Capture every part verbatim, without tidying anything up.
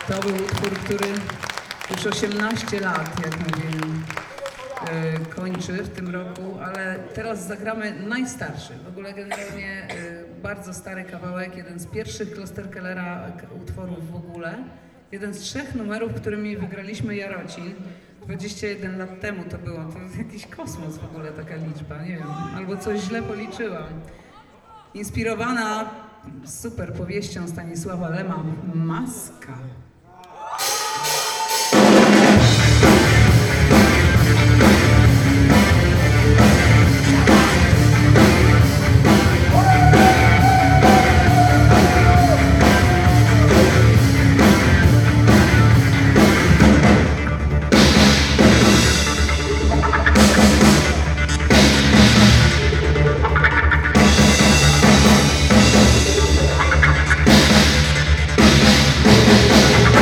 To był utwór, który już osiemnaście lat, jak mówię, kończy w tym roku, ale teraz zagramy najstarszy. W ogóle generalnie bardzo stary kawałek, jeden z pierwszych Klosterkellera utworów w ogóle. Jeden z trzech numerów, którymi wygraliśmy Jarocin. dwadzieścia jeden lat temu to było. To jest jakiś kosmos w ogóle, taka liczba, nie wiem. Albo coś źle policzyłam. Inspirowana super powieścią Stanisława Lema, Maska. We'll be right back.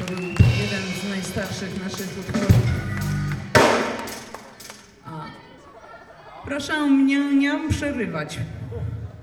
To był jeden z najstarszych naszych utworów. A, proszę mnie nie przerywać.